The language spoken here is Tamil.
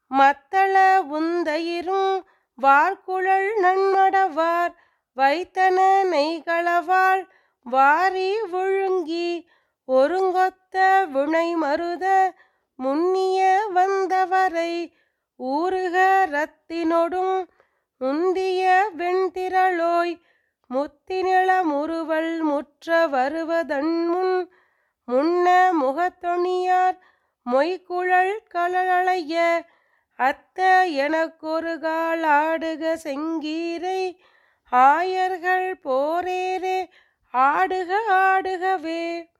மத்தள உந்தயிரும் வார்குழல் நன்மடவார் வைத்தன நெய்களவாள் வாரி விழுங்கி ஒருங்கொத்த வினை மருத முன்னிய வந்தவரை ஊறுக ரத்தினொடும் முந்திய வெண்திரளோய் முத்தினிள முறுவல் முற்ற வருவதன்முன் முன்ன முகத்தொணியார் மொய்குழல் கழலைய அத்த எனக்கொரு கால் ஆடுக செங்கீரை ஆயர்கள் போரேரே ஆடுக ஆடுகவே.